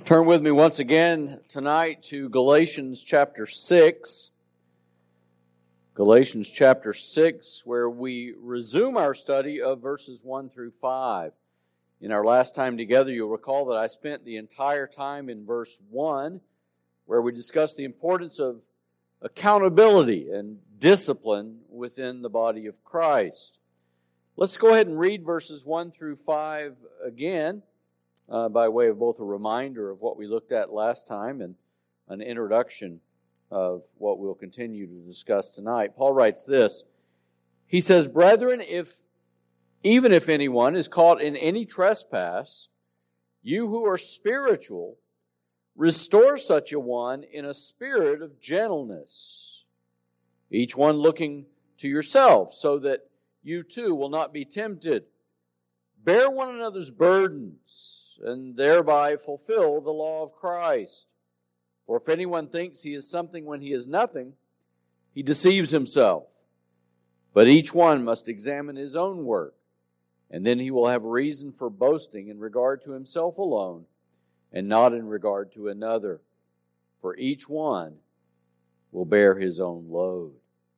Turn with me once again tonight to Galatians chapter 6. Galatians chapter 6, where we resume our study of verses 1 through 5. In our last time together, you'll recall that I spent the entire time in verse 1, where we discussed the importance of accountability and discipline within the body of Christ. Let's go ahead and read verses 1 through 5 again. By way of both a reminder of what we looked at last time and an introduction of what we'll continue to discuss tonight. Paul writes this. He says, "Brethren, even if anyone is caught in any trespass, you who are spiritual, restore such a one in a spirit of gentleness, each one looking to yourself, so that you too will not be tempted. Bear one another's burdens, and thereby fulfill the law of Christ. For if anyone thinks he is something when he is nothing, he deceives himself. But each one must examine his own work, and then he will have reason for boasting in regard to himself alone, and not in regard to another. For each one will bear his own load."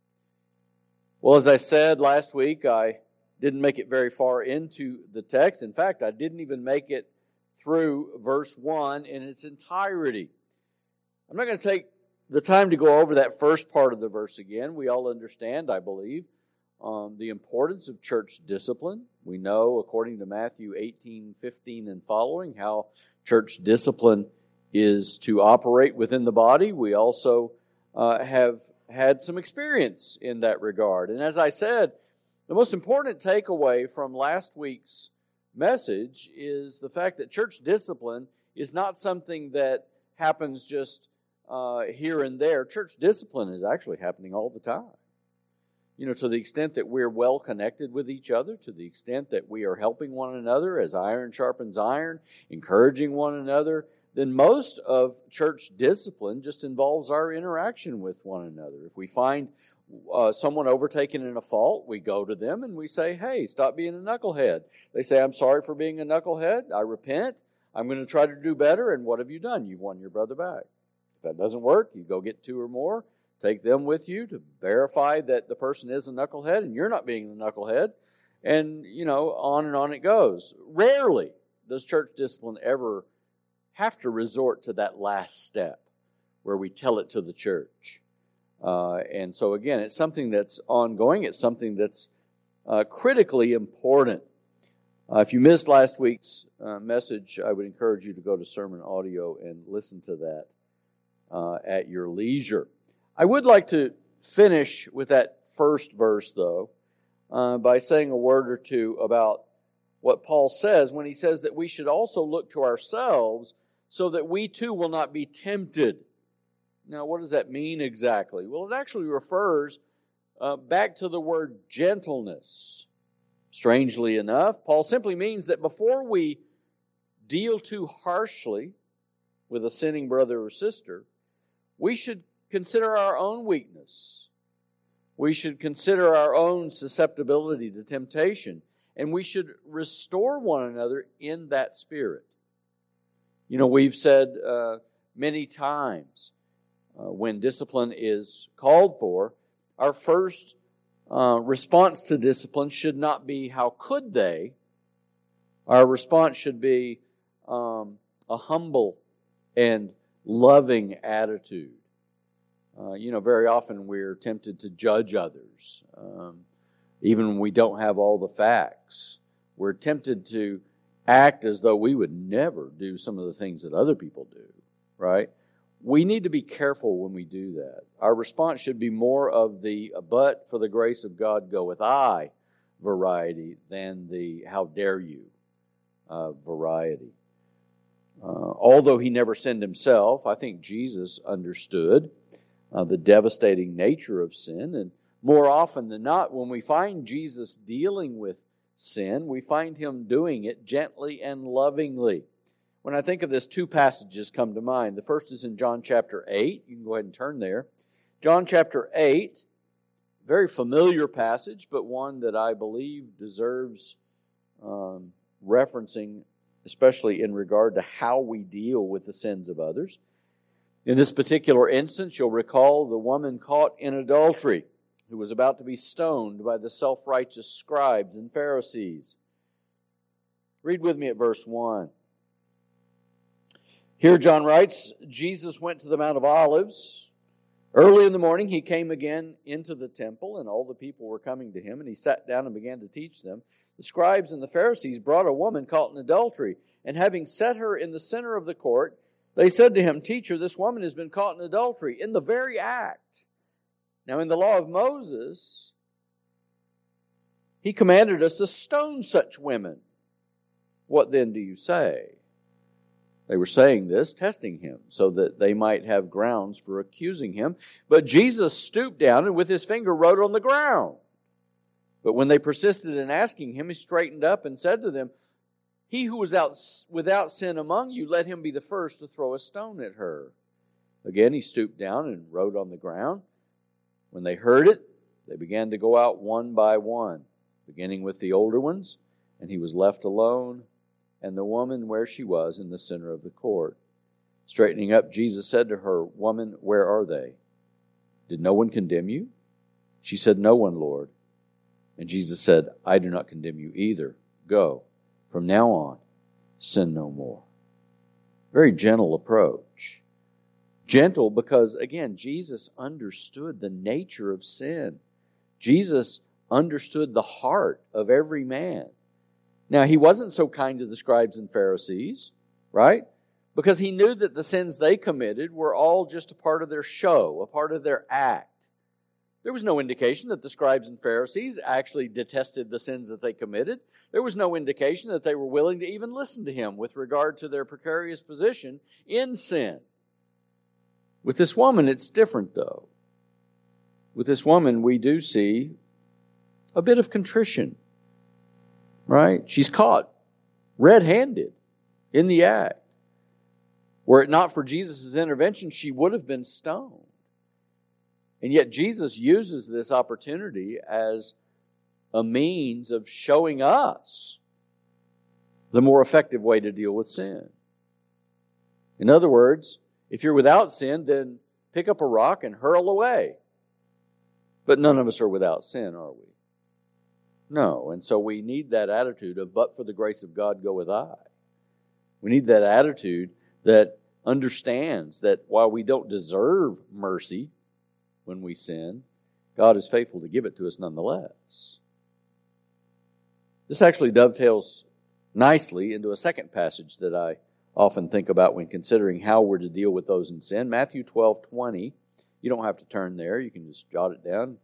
Well, as I said last week, I didn't make it very far into the text. In fact, I didn't even make it through verse 1 in its entirety. I'm not going to take the time to go over that first part of the verse again. We all understand, I believe, the importance of church discipline. We know, according to Matthew 18:15 and following, how church discipline is to operate within the body. We also have had some experience in that regard. And as I said, the most important takeaway from last week's message is the fact that church discipline is not something that happens just here and there. Church discipline is actually happening all the time. To the extent that we're well connected with each other, to the extent that we are helping one another as iron sharpens iron, encouraging one another, then most of church discipline just involves our interaction with one another. If we find someone overtaken in a fault, we go to them and we say, "Hey, stop being a knucklehead." They say, "I'm sorry for being a knucklehead. I repent. I'm going to try to do better." And what have you done? You've won your brother back. If that doesn't work, you go get two or more, take them with you to verify that the person is a knucklehead and you're not being the knucklehead. And, on and on it goes. Rarely does church discipline ever have to resort to that last step where we tell it to the church. And so again, it's something that's ongoing. It's something that's critically important. If you missed last week's message, I would encourage you to go to sermon audio and listen to that at your leisure. I would like to finish with that first verse, though, by saying a word or two about what Paul says when he says that we should also look to ourselves so that we too will not be tempted. Now, what does that mean exactly? Well, it actually refers back to the word gentleness. Strangely enough, Paul simply means that before we deal too harshly with a sinning brother or sister, we should consider our own weakness. We should consider our own susceptibility to temptation, and we should restore one another in that spirit. We've said many times, when discipline is called for, our first response to discipline should not be, "How could they?" Our response should be a humble and loving attitude. Very often we're tempted to judge others, even when we don't have all the facts. We're tempted to act as though we would never do some of the things that other people do, right? We need to be careful when we do that. Our response should be more of the "but for the grace of God goeth I" variety than the "how dare you" variety. Although he never sinned himself, I think Jesus understood the devastating nature of sin. And more often than not, when we find Jesus dealing with sin, we find him doing it gently and lovingly. When I think of this, two passages come to mind. The first is in John chapter 8. You can go ahead and turn there. John chapter 8, very familiar passage, but one that I believe deserves referencing especially in regard to how we deal with the sins of others. In this particular instance, you'll recall the woman caught in adultery who was about to be stoned by the self-righteous scribes and Pharisees. Read with me at verse 1. Here John writes, Jesus went to the Mount of Olives. Early in the morning he came again into the temple, and all the people were coming to him, and he sat down and began to teach them. The scribes and the Pharisees brought a woman caught in adultery, and having set her in the center of the court, they said to him, Teacher, this woman has been caught in adultery in the very act. Now in the law of Moses, he commanded us to stone such women. What then do you say? They were saying this, testing him, so that they might have grounds for accusing him. But Jesus stooped down and with his finger wrote on the ground. But when they persisted in asking him, he straightened up and said to them, He who was without sin among you, let him be the first to throw a stone at her. Again he stooped down and wrote on the ground. When they heard it, they began to go out one by one, beginning with the older ones, and he was left alone, and the woman where she was in the center of the court. Straightening up, Jesus said to her, Woman, where are they? Did no one condemn you? She said, No one, Lord. And Jesus said, I do not condemn you either. Go. From now on, sin no more. Very gentle approach. Gentle because, again, Jesus understood the nature of sin. Jesus understood the heart of every man. Now, he wasn't so kind to the scribes and Pharisees, right? Because he knew that the sins they committed were all just a part of their show, a part of their act. There was no indication that the scribes and Pharisees actually detested the sins that they committed. There was no indication that they were willing to even listen to him with regard to their precarious position in sin. With this woman, it's different, though. With this woman, we do see a bit of contrition. Right? She's caught red-handed in the act. Were it not for Jesus' intervention, she would have been stoned. And yet Jesus uses this opportunity as a means of showing us the more effective way to deal with sin. In other words, if you're without sin, then pick up a rock and hurl away. But none of us are without sin, are we? No, and so we need that attitude of, but for the grace of God goeth I. We need that attitude that understands that while we don't deserve mercy when we sin, God is faithful to give it to us nonetheless. This actually dovetails nicely into a second passage that I often think about when considering how we're to deal with those in sin. Matthew 12:20. You don't have to turn there. You can just jot it down.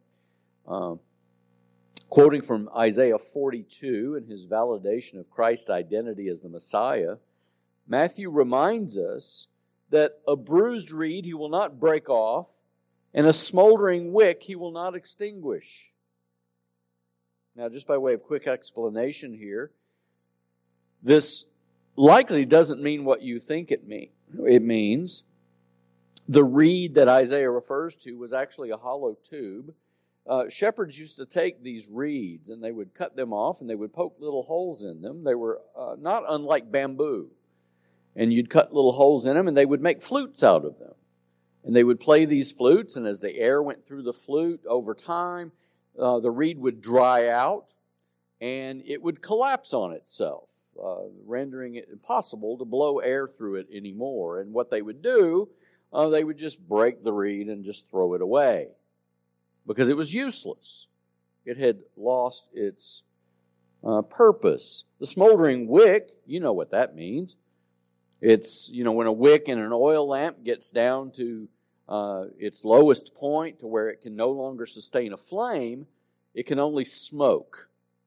Quoting from Isaiah 42 and his validation of Christ's identity as the Messiah, Matthew reminds us that a bruised reed he will not break off, and a smoldering wick he will not extinguish. Now, just by way of quick explanation here, this likely doesn't mean what you think it means. It means the reed that Isaiah refers to was actually a hollow tube. Shepherds used to take these reeds and they would cut them off and they would poke little holes in them. They were not unlike bamboo. And you'd cut little holes in them and they would make flutes out of them. And they would play these flutes, and as the air went through the flute over time, the reed would dry out and it would collapse on itself, rendering it impossible to blow air through it anymore. And what they would do, they would just break the reed and just throw it away, because it was useless. It had lost its purpose. The smoldering wick, you know what that means. It's, when a wick in an oil lamp gets down to its lowest point to where it can no longer sustain a flame, it can only smoke.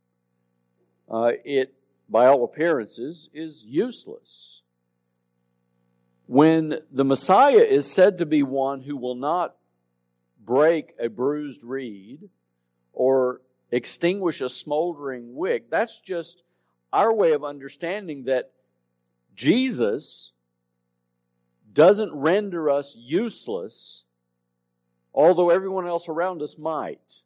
It, by all appearances, is useless. When the Messiah is said to be one who will not break a bruised reed or extinguish a smoldering wick, that's just our way of understanding that Jesus doesn't render us useless, although everyone else around us might.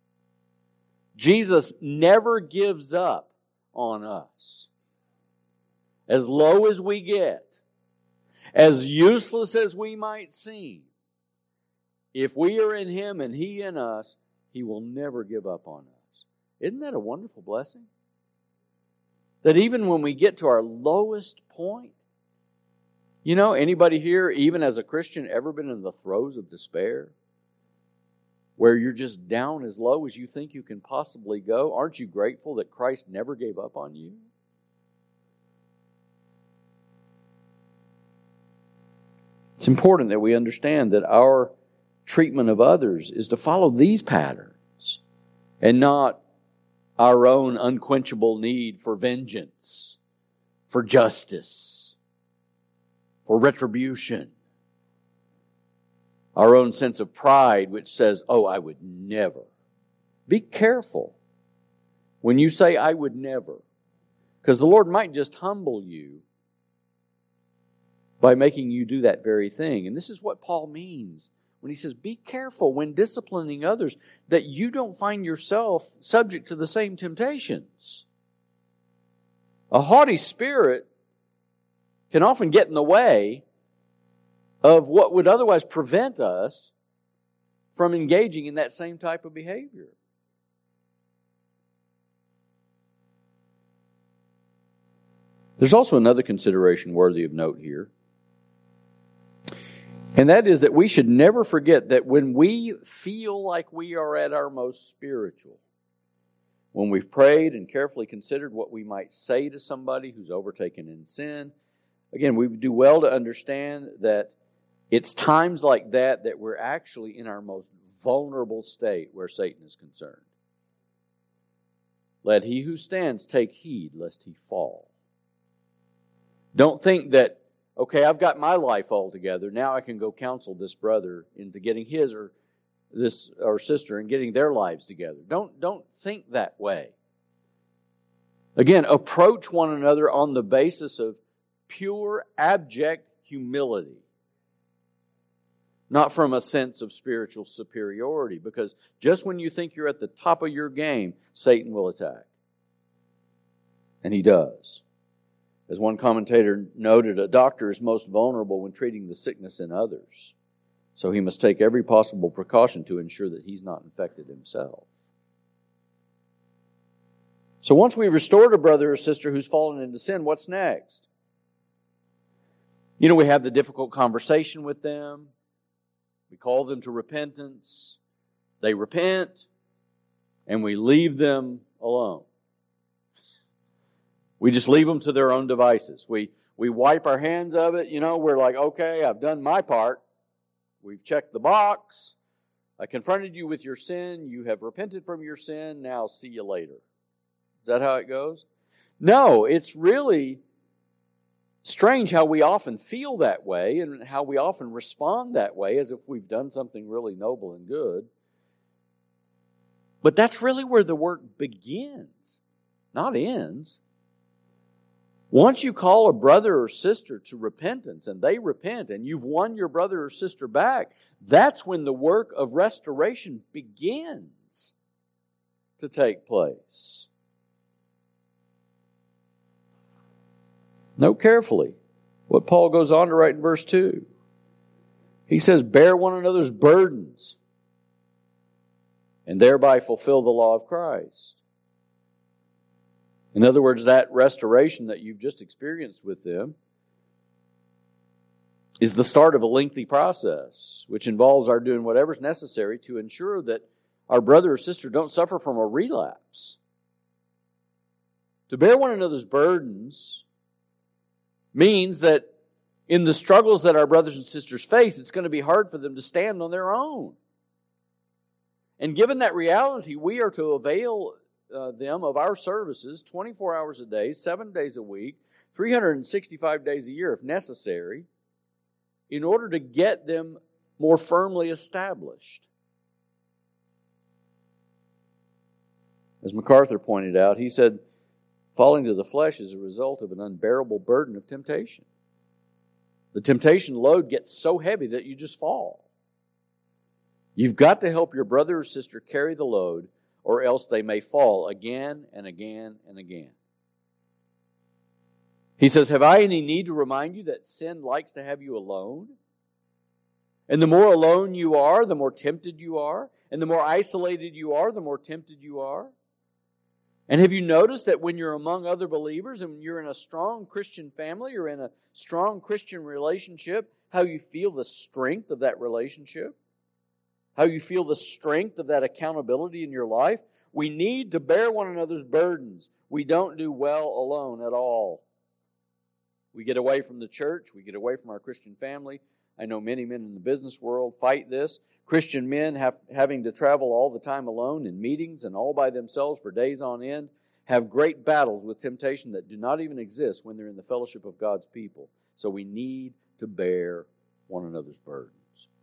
Jesus never gives up on us. as low as we get, as useless as we might seem, if we are in Him and He in us, He will never give up on us. Isn't that a wonderful blessing? That even when we get to our lowest point, you know, anybody here, even as a Christian, ever been in the throes of despair? Where you're just down as low as you think you can possibly go? Aren't you grateful that Christ never gave up on you? It's important that we understand that our treatment of others is to follow these patterns and not our own unquenchable need for vengeance, for justice, for retribution. Our own sense of pride which says, oh, I would never. Be careful when you say, I would never. Because the Lord might just humble you by making you do that very thing. And this is what Paul means when he says, be careful when disciplining others that you don't find yourself subject to the same temptations. A haughty spirit can often get in the way of what would otherwise prevent us from engaging in that same type of behavior. There's also another consideration worthy of note here. And that is that we should never forget that when we feel like we are at our most spiritual, when we've prayed and carefully considered what we might say to somebody who's overtaken in sin, again, we do well to understand that it's times like that that we're actually in our most vulnerable state where Satan is concerned. Let he who stands take heed lest he fall. Don't think that, okay, I've got my life all together. Now I can go counsel this brother into getting his or sister and getting their lives together. Don't think that way. Again, approach one another on the basis of pure, abject humility. Not from a sense of spiritual superiority, because just when you think you're at the top of your game, Satan will attack. And he does. As one commentator noted, a doctor is most vulnerable when treating the sickness in others. So he must take every possible precaution to ensure that he's not infected himself. So once we've restored a brother or sister who's fallen into sin, what's next? You know, we have the difficult conversation with them. We call them to repentance. They repent, and we leave them alone. We just leave them to their own devices. We wipe our hands of it. You know, we're like, okay, I've done my part. We've checked the box. I confronted you with your sin. You have repented from your sin. Now see you later. Is that how it goes? No, it's really strange how we often feel that way and how we often respond that way as if we've done something really noble and good. But that's really where the work begins, not ends. Once you call a brother or sister to repentance and they repent and you've won your brother or sister back, that's when the work of restoration begins to take place. Note carefully what Paul goes on to write in verse 2. He says, bear one another's burdens and thereby fulfill the law of Christ. In other words, that restoration that you've just experienced with them is the start of a lengthy process, which involves our doing whatever's necessary to ensure that our brother or sister don't suffer from a relapse. To bear one another's burdens means that in the struggles that our brothers and sisters face, it's going to be hard for them to stand on their own. And given that reality, we are to avail them of our services 24 hours a day, 7 days a week, 365 days a year if necessary, in order to get them more firmly established. As MacArthur pointed out, he said, falling to the flesh is a result of an unbearable burden of temptation. The temptation load gets so heavy that you just fall. You've got to help your brother or sister carry the load, or else they may fall again and again and again. He says, have I any need to remind you that sin likes to have you alone? And the more alone you are, the more tempted you are. And the more isolated you are, the more tempted you are. And have you noticed that when you're among other believers and you're in a strong Christian family or in a strong Christian relationship, how you feel the strength of that relationship? How you feel the strength of that accountability in your life? We need to bear one another's burdens. We don't do well alone at all. We get away from the church. We get away from our Christian family. I know many men in the business world fight this. Christian men having to travel all the time alone in meetings and all by themselves for days on end have great battles with temptation that do not even exist when they're in the fellowship of God's people. So we need to bear one another's burdens.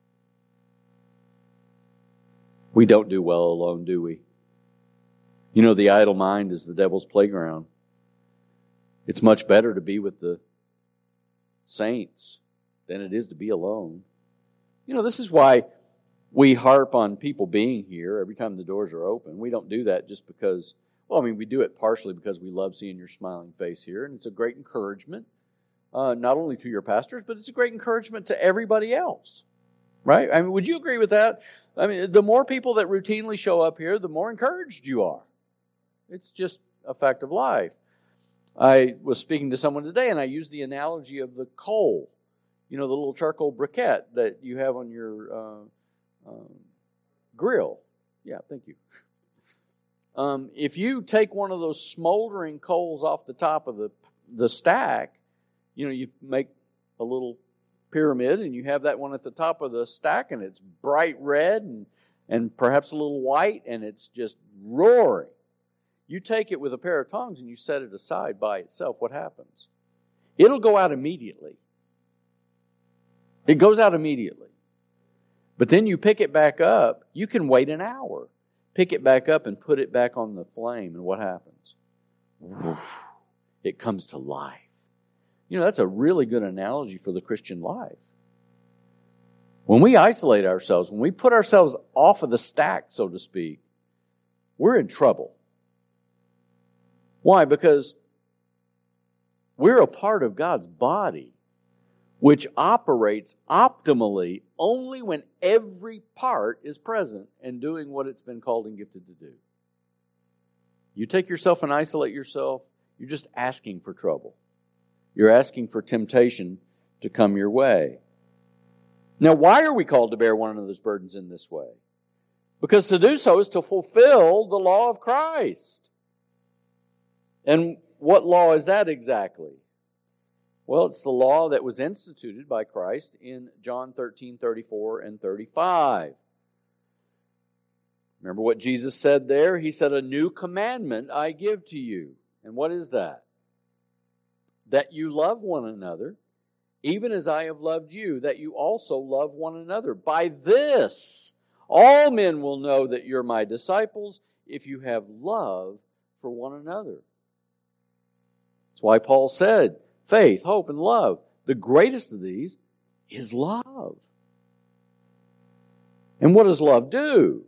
We don't do well alone, do we? You know, the idle mind is the devil's playground. It's much better to be with the saints than it is to be alone. You know, this is why we harp on people being here every time the doors are open. We don't do that just because, we do it partially because we love seeing your smiling face here, and it's a great encouragement, not only to your pastors, but it's a great encouragement to everybody else, right? I mean, would you agree with that? I mean, the more people that routinely show up here, the more encouraged you are. It's just a fact of life. I was speaking to someone today, and I used the analogy of the coal. You know, the little charcoal briquette that you have on your grill. Yeah, thank you. If you take one of those smoldering coals off the top of the stack, you know, you make a little pyramid and you have that one at the top of the stack and it's bright red and perhaps a little white and it's just roaring. You take it with a pair of tongs and you set it aside by itself. What happens? It'll go out immediately. It goes out immediately. But then you pick it back up. You can wait an hour. Pick it back up and put it back on the flame. And what happens? Woof, it comes to life. You know, that's a really good analogy for the Christian life. When we isolate ourselves, when we put ourselves off of the stack, so to speak, we're in trouble. Why? Because we're a part of God's body, which operates optimally only when every part is present and doing what it's been called and gifted to do. You take yourself and isolate yourself, you're just asking for trouble. You're asking for temptation to come your way. Now, why are we called to bear one another's burdens in this way? Because to do so is to fulfill the law of Christ. And what law is that exactly? Well, it's the law that was instituted by Christ in John 13:34 and 35. Remember what Jesus said there? He said, "A new commandment I give to you." And what is that? That you love one another, even as I have loved you, that you also love one another. By this, all men will know that you're my disciples, if you have love for one another. That's why Paul said, faith, hope, and love. The greatest of these is love. And what does love do?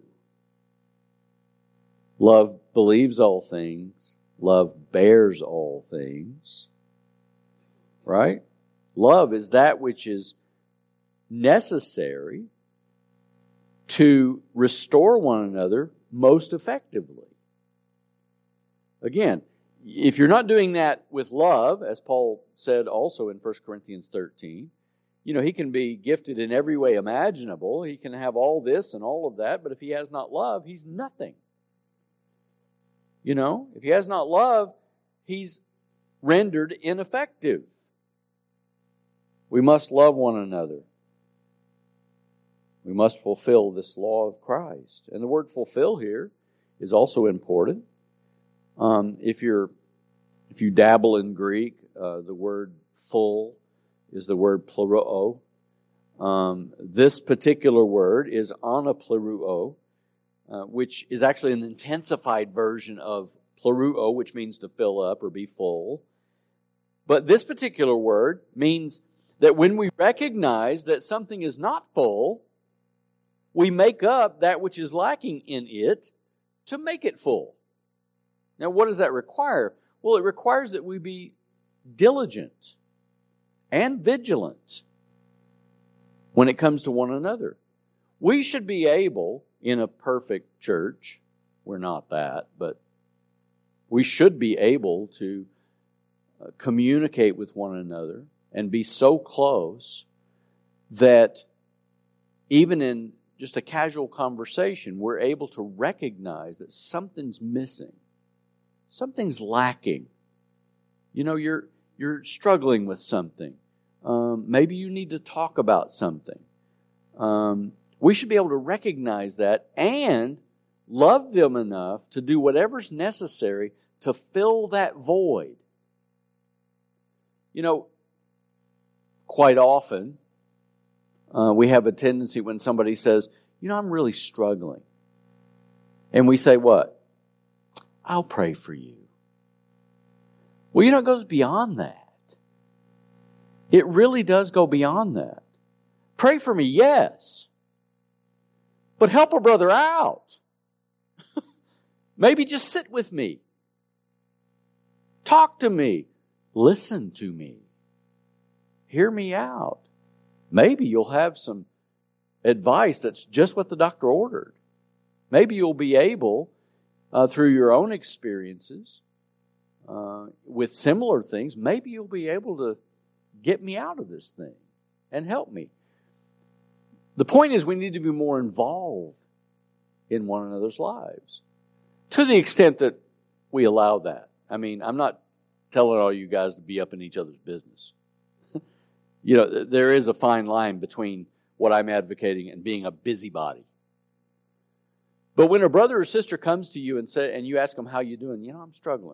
Love believes all things. Love bears all things. Right? Love is that which is necessary to restore one another most effectively. Again, if you're not doing that with love, as Paul said also in 1 Corinthians 13, you know, he can be gifted in every way imaginable. He can have all this and all of that, but if he has not love, he's nothing. You know, if he has not love, he's rendered ineffective. We must love one another. We must fulfill this law of Christ. And the word fulfill here is also important. If you dabble in Greek, the word full is the word pleruo. This particular word is anapleruo, which is actually an intensified version of pleruo, which means to fill up or be full. But this particular word means that when we recognize that something is not full, we make up that which is lacking in it to make it full. Now, what does that require? Well, it requires that we be diligent and vigilant when it comes to one another. We should be able, in a perfect church, we're not that, but we should be able to communicate with one another and be so close that even in just a casual conversation, we're able to recognize that something's missing. Something's lacking. You know, you're struggling with something. Maybe you need to talk about something. We should be able to recognize that and love them enough to do whatever's necessary to fill that void. You know, quite often, we have a tendency when somebody says, you know, I'm really struggling. And we say what? I'll pray for you. Well, you know, it goes beyond that. It really does go beyond that. Pray for me, yes. But help a brother out. Maybe just sit with me. Talk to me. Listen to me. Hear me out. Maybe you'll have some advice that's just what the doctor ordered. Maybe you'll be able, through your own experiences, with similar things, maybe you'll be able to get me out of this thing and help me. The point is we need to be more involved in one another's lives to the extent that we allow that. I mean, I'm not telling all you guys to be up in each other's business. You know, there is a fine line between what I'm advocating and being a busybody. But when a brother or sister comes to you and you ask them, how you doing? You know, I'm struggling.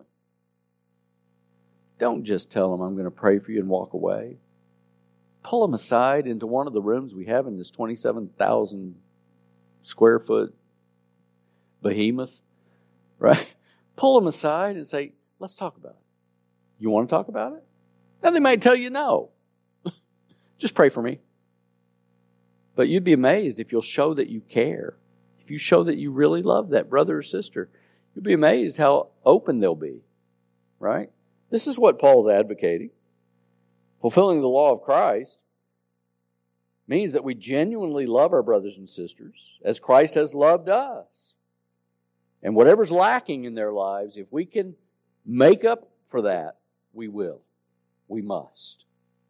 Don't just tell them I'm going to pray for you and walk away. Pull them aside into one of the rooms we have in this 27,000 square foot behemoth, right? Pull them aside and say, let's talk about it. You want to talk about it? Now they might tell you no. Just pray for me. But you'd be amazed if you'll show that you care. If you show that you really love that brother or sister, you'll be amazed how open they'll be, right? This is what Paul's advocating. Fulfilling the law of Christ means that we genuinely love our brothers and sisters as Christ has loved us. And whatever's lacking in their lives, if we can make up for that, we will. We must.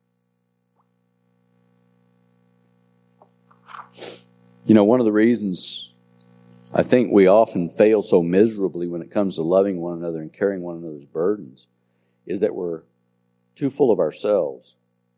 You know, one of the reasons I think we often fail so miserably when it comes to loving one another and carrying one another's burdens is that we're too full of ourselves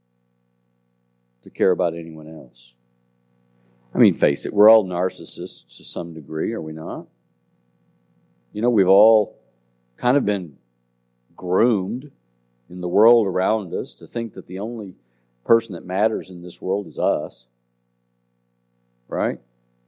to care about anyone else. I mean, face it, we're all narcissists to some degree, are we not? You know, we've all kind of been groomed in the world around us to think that the only person that matters in this world is us. Right?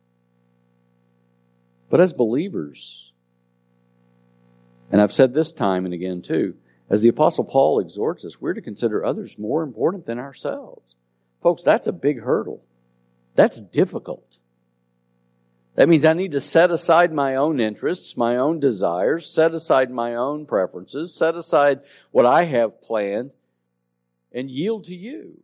But as believers, and I've said this time and again too, as the Apostle Paul exhorts us, we're to consider others more important than ourselves. Folks, that's a big hurdle. That's difficult. That means I need to set aside my own interests, my own desires, set aside my own preferences, set aside what I have planned, and yield to you.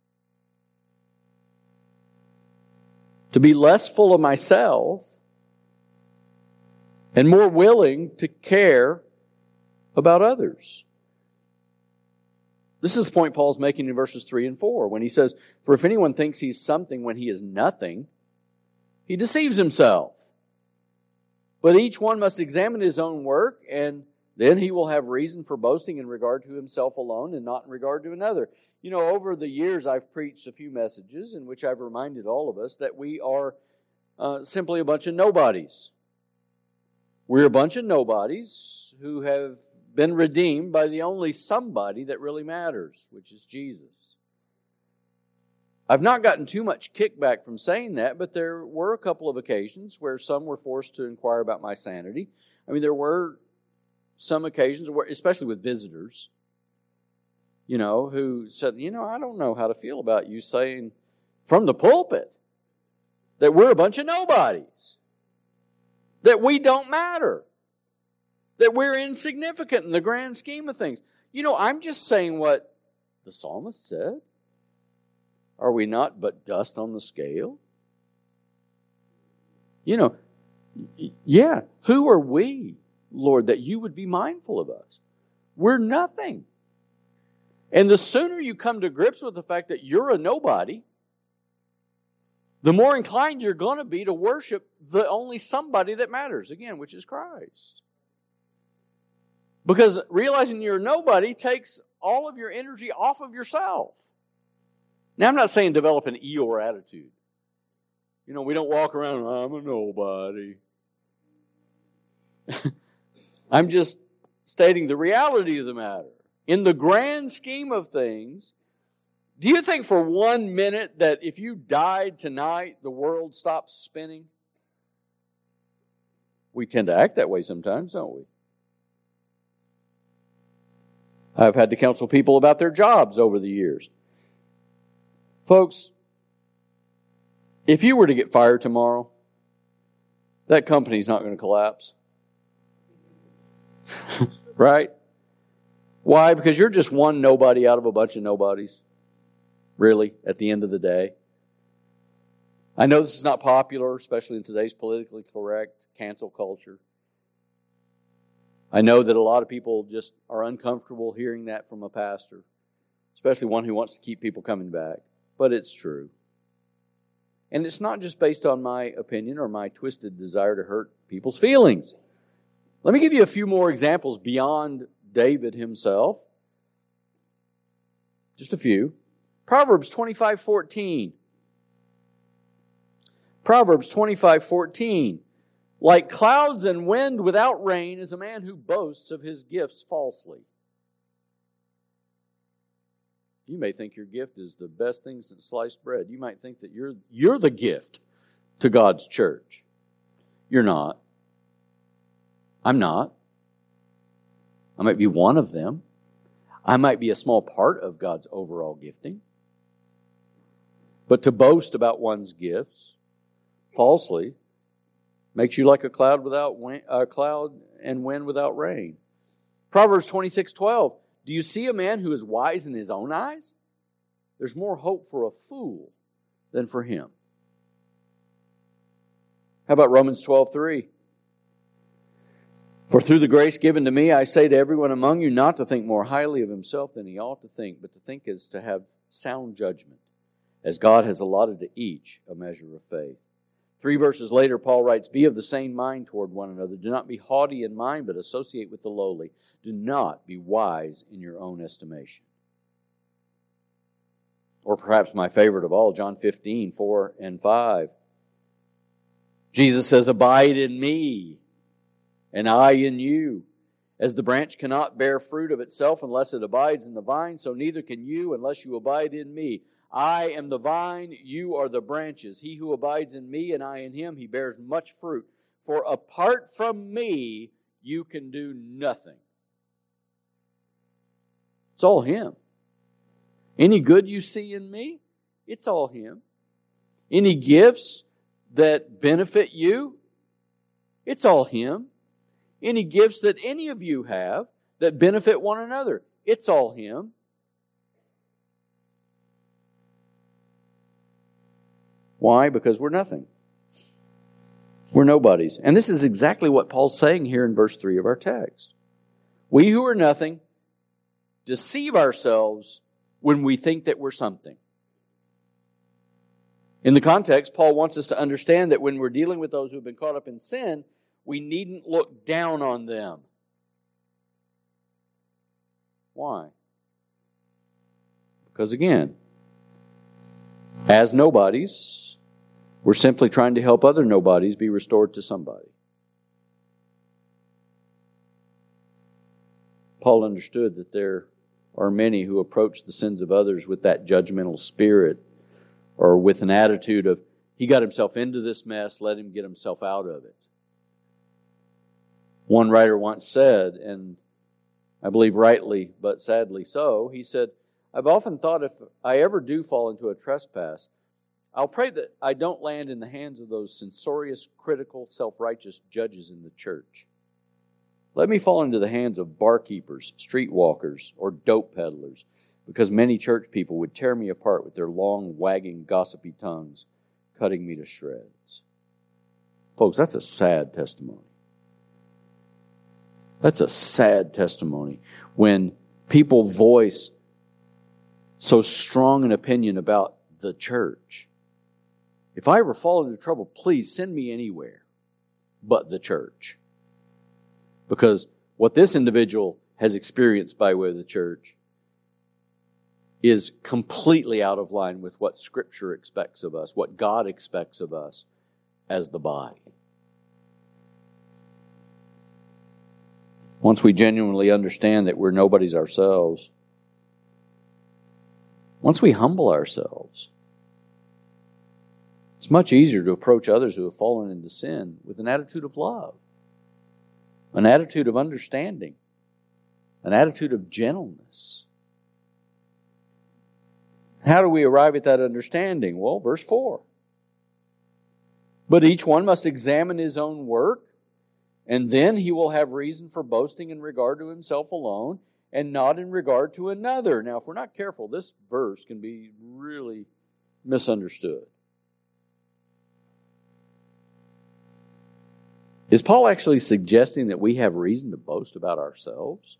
To be less full of myself and more willing to care about others. This is the point Paul's making in verses 3 and 4 when he says, for if anyone thinks he's something when he is nothing, he deceives himself. But each one must examine his own work, and then he will have reason for boasting in regard to himself alone and not in regard to another. You know, over the years I've preached a few messages in which I've reminded all of us that we are simply a bunch of nobodies. We're a bunch of nobodies who have been redeemed by the only somebody that really matters, which is Jesus. I've not gotten too much kickback from saying that, but there were a couple of occasions where some were forced to inquire about my sanity. I mean, there were some occasions where, especially with visitors, you know, who said, you know, I don't know how to feel about you saying from the pulpit that we're a bunch of nobodies, that we don't matter, that we're insignificant in the grand scheme of things. I'm just saying what the psalmist said. Are we not but dust on the scale? Yeah, who are we, Lord, that you would be mindful of us? We're nothing. And the sooner you come to grips with the fact that you're a nobody, the more inclined you're going to be to worship the only somebody that matters, again, which is Christ. Because realizing you're a nobody takes all of your energy off of yourself. Now, I'm not saying develop an Eeyore attitude. We don't walk around, I'm a nobody. I'm just stating the reality of the matter. In the grand scheme of things, do you think for 1 minute that if you died tonight, the world stops spinning? We tend to act that way sometimes, don't we? I've had to counsel people about their jobs over the years. Folks, if you were to get fired tomorrow, that company's not going to collapse. Right? Why? Because you're just one nobody out of a bunch of nobodies. Really, at the end of the day. I know this is not popular, especially in today's politically correct cancel culture. I know that a lot of people just are uncomfortable hearing that from a pastor, especially one who wants to keep people coming back. But it's true. And it's not just based on my opinion or my twisted desire to hurt people's feelings. Let me give you a few more examples beyond David himself. Just a few. Proverbs 25:14. Proverbs 25:14. Like clouds and wind without rain is a man who boasts of his gifts falsely. You may think your gift is the best thing since sliced bread. You might think that you're the gift to God's church. You're not. I'm not. I might be one of them. I might be a small part of God's overall gifting. But to boast about one's gifts falsely makes you like a cloud and wind without rain. Proverbs 26:12. Do you see a man who is wise in his own eyes? There's more hope for a fool than for him. How about Romans 12:3? For through the grace given to me, I say to everyone among you not to think more highly of himself than he ought to think, but to think as to have sound judgment, as God has allotted to each a measure of faith. 3 verses later, Paul writes, be of the same mind toward one another. Do not be haughty in mind, but associate with the lowly. Do not be wise in your own estimation. Or perhaps my favorite of all, John 15:4 and 5. Jesus says, abide in me, and I in you. As the branch cannot bear fruit of itself unless it abides in the vine, so neither can you unless you abide in me. I am the vine, you are the branches. He who abides in me and I in him, he bears much fruit. For apart from me, you can do nothing. It's all him. Any good you see in me, it's all him. Any gifts that benefit you, it's all him. Any gifts that any of you have that benefit one another, it's all him. Why? Because we're nothing. We're nobodies. And this is exactly what Paul's saying here in verse 3 of our text. We who are nothing deceive ourselves when we think that we're something. In the context, Paul wants us to understand that when we're dealing with those who have been caught up in sin, we needn't look down on them. Why? Because again, as nobodies, we're simply trying to help other nobodies be restored to somebody. Paul understood that there are many who approach the sins of others with that judgmental spirit, or with an attitude of, he got himself into this mess, let him get himself out of it. One writer once said, and I believe rightly, but sadly so, he said, I've often thought if I ever do fall into a trespass, I'll pray that I don't land in the hands of those censorious, critical, self-righteous judges in the church. Let me fall into the hands of barkeepers, streetwalkers, or dope peddlers, because many church people would tear me apart with their long, wagging, gossipy tongues, cutting me to shreds. Folks, that's a sad testimony. That's a sad testimony when people voice so strong an opinion about the church. If I ever fall into trouble, please send me anywhere but the church. Because what this individual has experienced by way of the church is completely out of line with what Scripture expects of us, what God expects of us as the body. Once we genuinely understand that we're nobodies ourselves, once we humble ourselves, it's much easier to approach others who have fallen into sin with an attitude of love, an attitude of understanding, an attitude of gentleness. How do we arrive at that understanding? Well, verse 4. But each one must examine his own work, and then he will have reason for boasting in regard to himself alone, and not in regard to another. Now, if we're not careful, this verse can be really misunderstood. Is Paul actually suggesting that we have reason to boast about ourselves?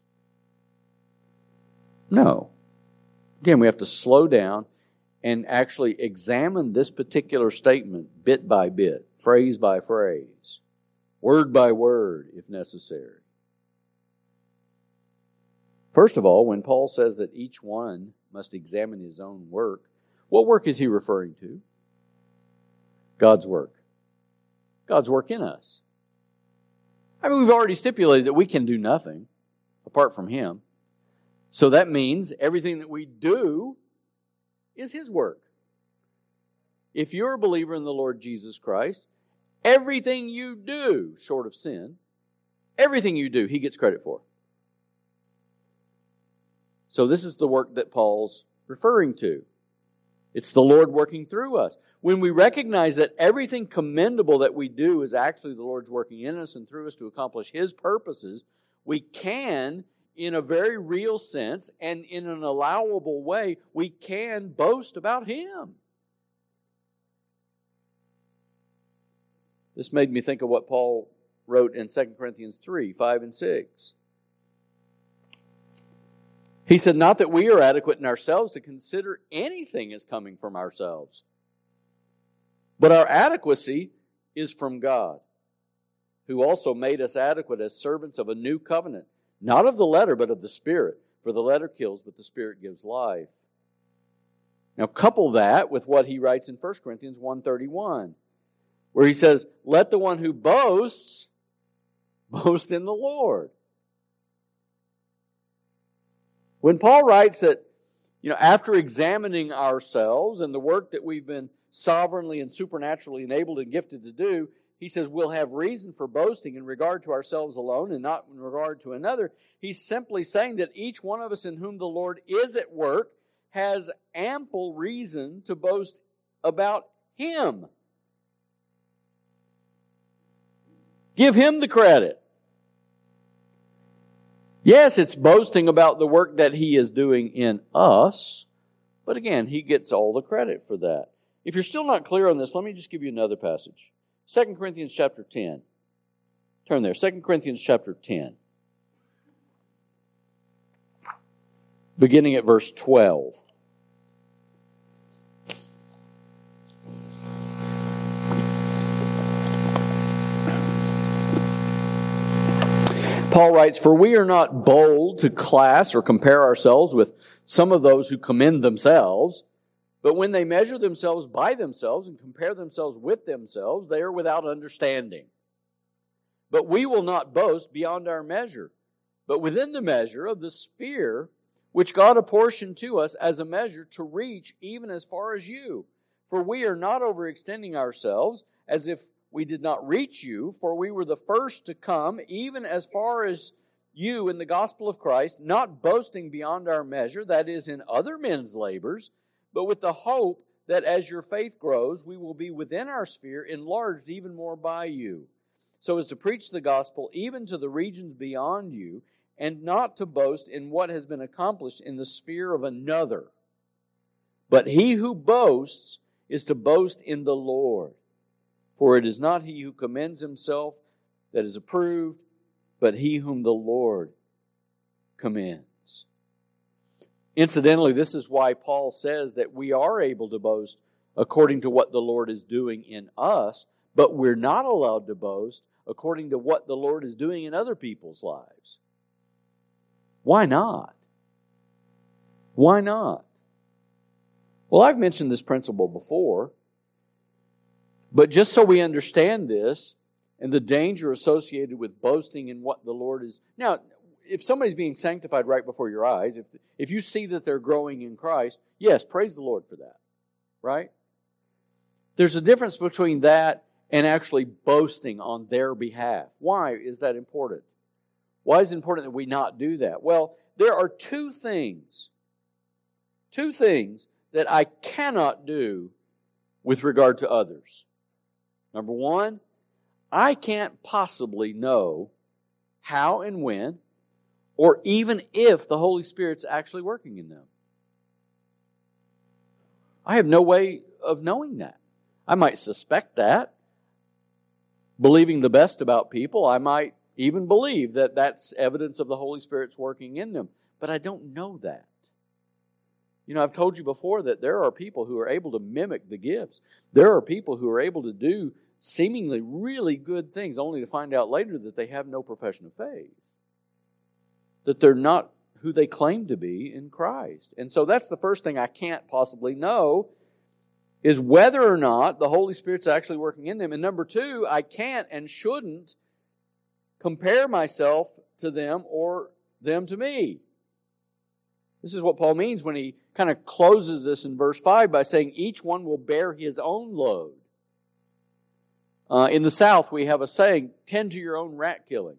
No. Again, we have to slow down and actually examine this particular statement bit by bit, phrase by phrase, word by word, if necessary. First of all, when Paul says that each one must examine his own work, what work is he referring to? God's work. God's work in us. I mean, we've already stipulated that we can do nothing apart from Him. So that means everything that we do is His work. If you're a believer in the Lord Jesus Christ, everything you do, short of sin, everything you do, He gets credit for. So this is the work that Paul's referring to. It's the Lord working through us. When we recognize that everything commendable that we do is actually the Lord's working in us and through us to accomplish His purposes, we can, in a very real sense and in an allowable way, we can boast about Him. This made me think of what Paul wrote in 2 Corinthians 3, 5 and 6. He said, not that we are adequate in ourselves to consider anything as coming from ourselves, but our adequacy is from God, who also made us adequate as servants of a new covenant, not of the letter, but of the Spirit. For the letter kills, but the Spirit gives life. Now couple that with what he writes in 1 Corinthians 1:31, where he says, let the one who boasts, boast in the Lord. When Paul writes that, after examining ourselves and the work that we've been sovereignly and supernaturally enabled and gifted to do, he says we'll have reason for boasting in regard to ourselves alone and not in regard to another. He's simply saying that each one of us in whom the Lord is at work has ample reason to boast about Him. Give Him the credit. Yes, it's boasting about the work that He is doing in us, but again, He gets all the credit for that. If you're still not clear on this, let me just give you another passage. 2 Corinthians chapter 10. Turn there. 2 Corinthians chapter 10. Beginning at verse 12. Paul writes, for we are not bold to class or compare ourselves with some of those who commend themselves, but when they measure themselves by themselves and compare themselves with themselves, they are without understanding. But we will not boast beyond our measure, but within the measure of the sphere which God apportioned to us as a measure to reach even as far as you. For we are not overextending ourselves as if we did not reach you, for we were the first to come, even as far as you in the gospel of Christ, not boasting beyond our measure, that is, in other men's labors, but with the hope that as your faith grows, we will be within our sphere, enlarged even more by you. so as to preach the gospel even to the regions beyond you, and not to boast in what has been accomplished in the sphere of another. But he who boasts is to boast in the Lord. For it is not he who commends himself that is approved, but he whom the Lord commends. Incidentally, this is why Paul says that we are able to boast according to what the Lord is doing in us, but we're not allowed to boast according to what the Lord is doing in other people's lives. Why not? Why not? Well, I've mentioned this principle before, but just so we understand this and the danger associated with boasting in what the Lord is... Now, if somebody's being sanctified right before your eyes, if you see that they're growing in Christ, yes, praise the Lord for that, right? There's a difference between that and actually boasting on their behalf. Why is that important? Why is it important that we not do that? Well, there are two things that I cannot do with regard to others. Number one, I can't possibly know how and when, or even if the Holy Spirit's actually working in them. I have no way of knowing that. I might suspect that. Believing the best about people, I might even believe that that's evidence of the Holy Spirit's working in them. But I don't know that. You know, I've told you before that there are people who are able to mimic the gifts. There are people who are able to do seemingly really good things, only to find out later that they have no profession of faith. That they're not who they claim to be in Christ. And so that's the first thing I can't possibly know, is whether or not the Holy Spirit's actually working in them. And number two, I can't and shouldn't compare myself to them or them to me. This is what Paul means when he kind of closes this in verse 5 by saying each one will bear his own load. In the South, we have a saying, tend to your own rat killing.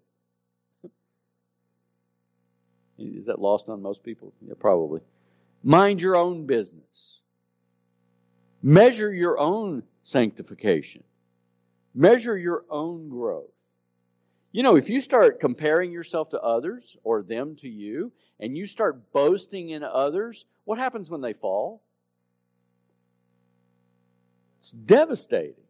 Is that lost on most people? Yeah, probably. Mind your own business. Measure your own sanctification. Measure your own growth. You know, if you start comparing yourself to others or them to you, and you start boasting in others, what happens when they fall? It's devastating.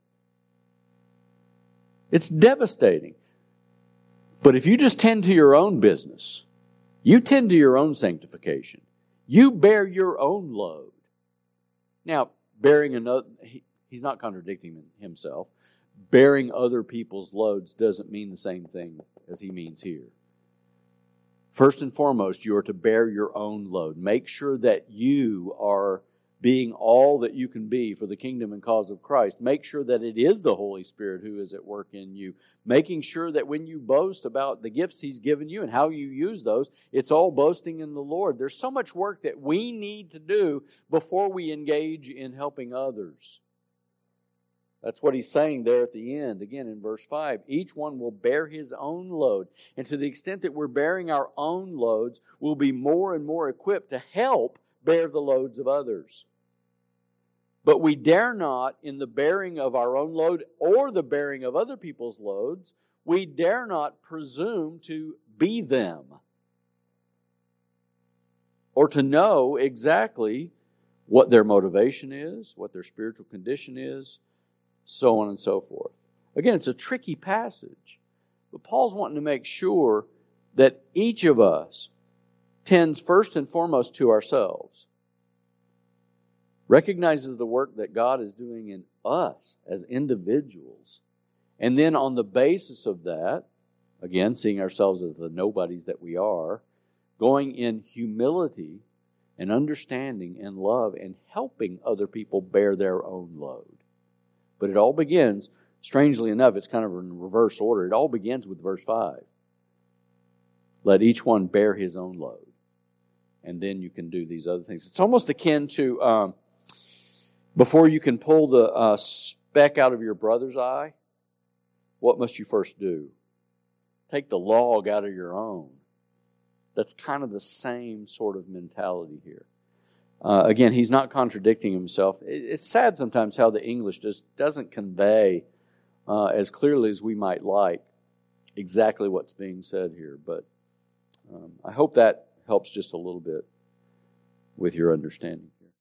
It's devastating. But if you just tend to your own business, you tend to your own sanctification, you bear your own load. Now, bearing another, he's not contradicting himself. Bearing other people's loads doesn't mean the same thing as he means here. First and foremost, you are to bear your own load. Make sure that you are being all that you can be for the kingdom and cause of Christ. Make sure that it is the Holy Spirit who is at work in you. Making sure that when you boast about the gifts He's given you and how you use those, it's all boasting in the Lord. There's so much work that we need to do before we engage in helping others. That's what he's saying there at the end, again in verse 5. Each one will bear his own load. And to the extent that we're bearing our own loads, we'll be more and more equipped to help bear the loads of others. But we dare not, in the bearing of our own load or the bearing of other people's loads, we dare not presume to be them or to know exactly what their motivation is, what their spiritual condition is, so on and so forth. Again, it's a tricky passage, but Paul's wanting to make sure that each of us tends first and foremost to ourselves, recognizes the work that God is doing in us as individuals, and then on the basis of that, again, seeing ourselves as the nobodies that we are, going in humility and understanding and love and helping other people bear their own load. But it all begins, strangely enough, it's kind of in reverse order. It all begins with verse 5. Let each one bear his own load. And then you can do these other things. It's almost akin to before you can pull the speck out of your brother's eye, what must you first do? Take the log out of your own. That's kind of the same sort of mentality here. Again, he's not contradicting himself. It's sad sometimes how the English just doesn't convey as clearly as we might like exactly what's being said here. But I hope that helps just a little bit with your understanding.